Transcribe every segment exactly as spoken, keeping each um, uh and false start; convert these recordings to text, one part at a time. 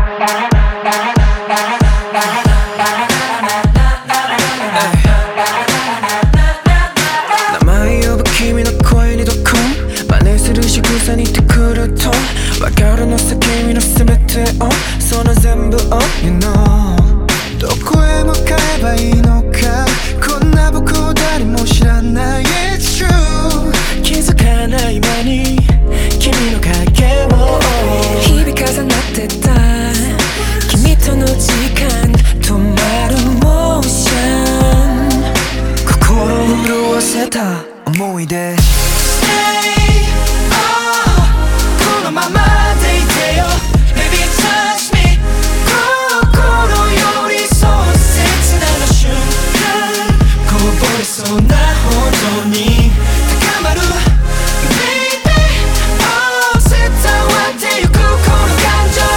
名前呼ぶ君の声にどこ真似する仕草にてくるとわかるのさ君の全てをその全部を You know どこへ向かえばいいのかこんな僕を誰も知らない It's true 気づかない間に君の影を日々重なってた君との時間止まるモーション心を潤わせた思い出 Stay oh このままでいてよ Baby touch me 心よりそう切なる瞬間こぼれそうな本当に高まる Baby oh 伝わってゆくこの感情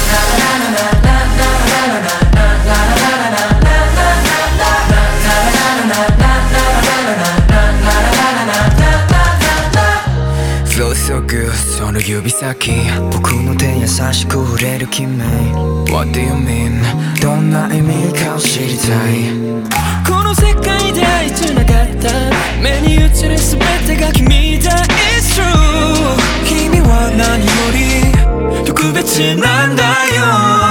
Flow so good その指先僕の手優しく触れる君 What do you mean どんな意味か知りたいこの世界で愛つながった目に映る全てが君だ It's true 君は何より特別なんだよ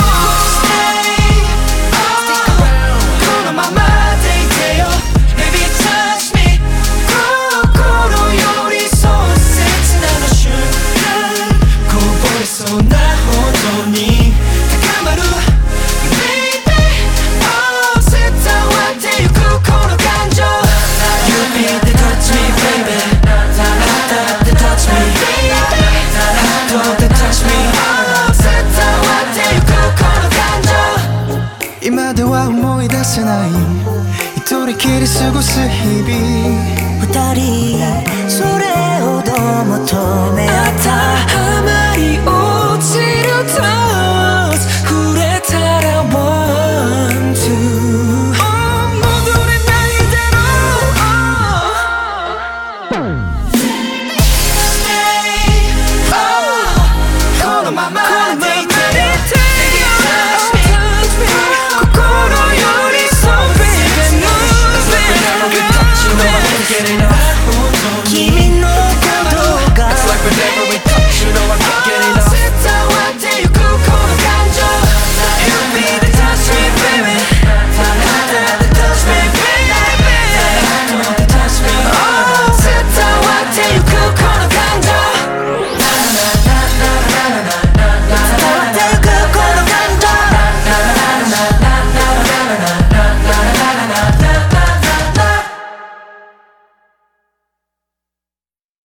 今では思い出せない一人きり過ごす日々 二人それほど求め合ったあまり